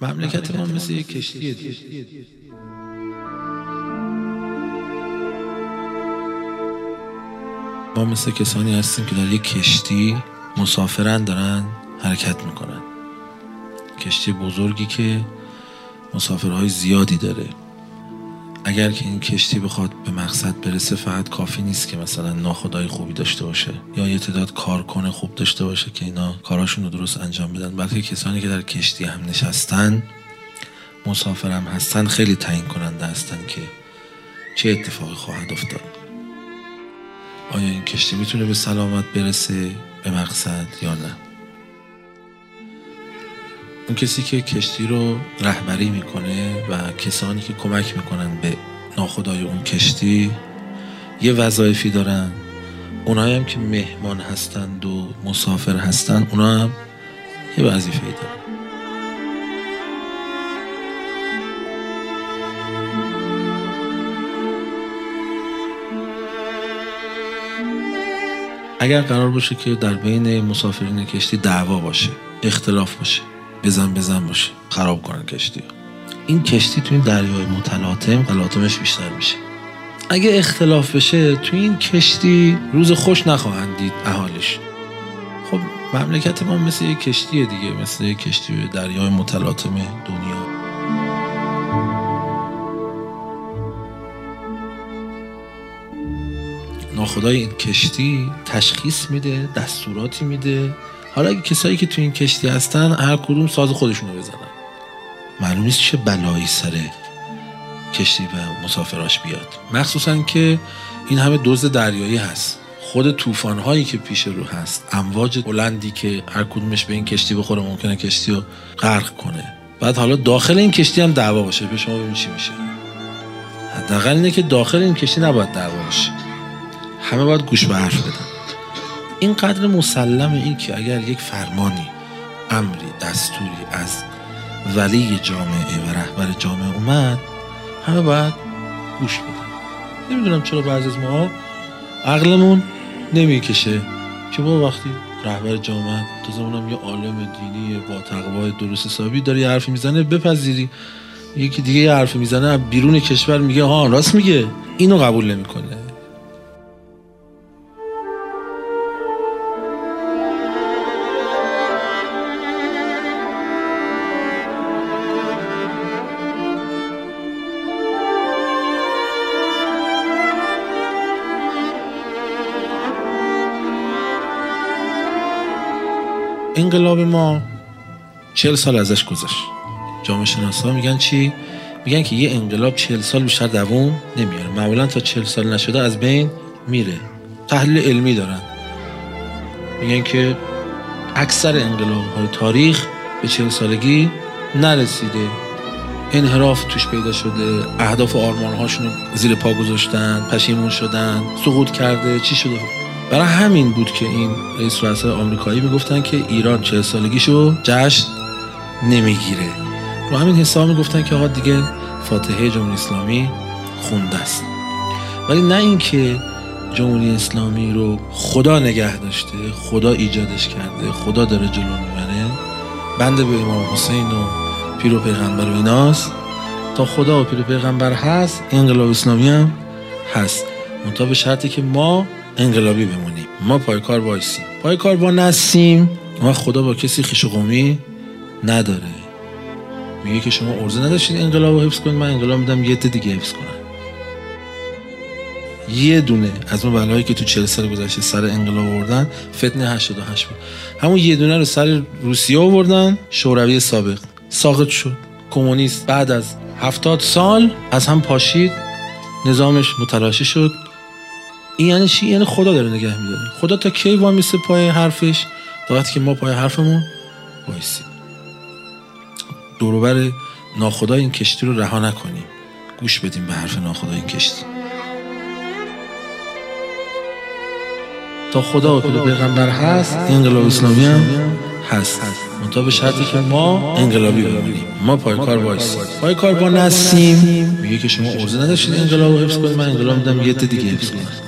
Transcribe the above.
مملکت ما مثل یک کشتیه دیگه. ما مثل کسانی هستیم که در یک کشتی مسافرن دارن حرکت میکنن. کشتی بزرگی که مسافرهای زیادی داره. اگر که این کشتی بخواد به مقصد برسه فقط کافی نیست که مثلا ناخدای خوبی داشته باشه یا یه تعداد کارکن خوب داشته باشه که اینا کاراشون رو درست انجام بدن، بلکه کسانی که در کشتی هم نشستن، مسافر هم هستن، خیلی تعیین کننده هستن که چه اتفاقی خواهد افتاد. آیا این کشتی میتونه به سلامت برسه به مقصد یا نه؟ اون کسی که کشتی رو رهبری میکنه و کسانی که کمک میکنن به ناخدای اون کشتی یه وظایفی دارن. اونایی هم که مهمان هستند و مسافر هستن اونا هم یه وظیفه‌ای دارن. اگر قرار باشه که در بین مسافرین کشتی دعوا باشه، اختلاف باشه، بزن باشه، خراب کنن کشتی، این کشتی توی این دریای متلاطم تلاطمش بیشتر میشه. اگه اختلاف بشه توی این کشتی روز خوش نخواهند دید اهالیش. خب مملکت ما مثل یک کشتیه دیگه، مثل یک کشتی دریای متلاطم دنیا. ناخدای این کشتی تشخیص میده، دستوراتی میده. حالا اگه کسایی که تو این کشتی هستن هر کدوم ساز خودشونو بزنن، معلوم نیست چه بلایی سر کشتی و مسافراش بیاد. مخصوصا که این همه دزد دریایی هست، خود طوفان‌هایی که پیش رو هست، امواج بلندی که هر کدومش به این کشتی بخوره ممکنه کشتی رو غرق کنه. بعد حالا داخل این کشتی هم دعوا باشه، به شما ببین چی میشه. حداقل اینه که داخل این کشتی نباید دعوا باشه، همه باید گوش به حرف بدن. این قدر مسلمه این که اگر یک فرمانی، امری، دستوری از ولی جامعه و رهبر جامعه اومد، همه باید گوش بدن. نمیدونم چرا بعضی از ما عقلمون نمیکشه که با وقتی رهبر جامعه تازمونم یه عالم دینی با تقوای درست حسابی داره یه حرفی میزنه بپذیری، یکی دیگه یه حرفی میزنه بیرون کشور میگه ها راست میگه، اینو قبول نمیکنه. انقلاب ما 40 سال ازش گذشت. جامعه شناسا میگن چی؟ میگن که یه انقلاب 40 سال بیشتر دوام نمیاره، معمولا تا 40 سال نشده از بین میره. تحلیل علمی دارن، میگن که اکثر انقلاب‌های تاریخ به 40 سالگی نرسیده، انحراف توش پیدا شده، اهداف و آرمان‌هاشون زیر پا گذاشتن، پشیمون شدن، سقوط کرده، چی شده. برای همین بود که این رئیس رؤسای آمریکایی میگفتن که ایران 40 سالگیشو جشن نمیگیره. رو همین حساب میگفتن که آقا دیگه فاتحه جمهوری اسلامی خونده است. ولی نه اینکه جمهوری اسلامی رو خدا نگه داشته، خدا ایجادش کرده، خدا داره جلو میبره، بنده به امام حسین و پیر و پیغمبر و ایناست. تا خدا و پیر و پیغمبر هست انقلاب اسلامی هم هست، منتها به شرطی که ما انقلابی بمونیم، ما پای کار وایسیم. پای کار با نسیم، ما خدا با کسی خویش و قومی نداره. میگه که شما عرضه نداشتید انقلاب رو حفظ کنید، من انقلاب میدم یه عده دیگه حفظ کنن. یه دونه از اون بلایی که تو 40 سال گذشته سر انقلاب آوردن فتنه 88 بود. همون یه دونه رو سر روسیه آوردن، شوروی سابق ساقط شد، کمونیست بعد از 70 سال از هم پاشید، نظامش متلاشی شد. این یعنی چی؟ یعنی خدا داره نگه میداره. خدا تا کی وامیسته پای حرفش؟ تا وقتی که ما پای حرفمون وایسیم. دور و بر ناخدا این کشتی رو رها نکنیم، گوش بدیم به حرف ناخدا این کشتی. تا خدا و پیغمبر هست انقلاب اسلامی هم هست، منتها به شرطی که ما انقلابی بمونیم، ما پای کار وایسیم. پای کار با نسیم میگه که شما عرضه نداشتید انقلاب رو حفظ کنید، من انقلاب میدم یه عده دیگه حفظ کنن.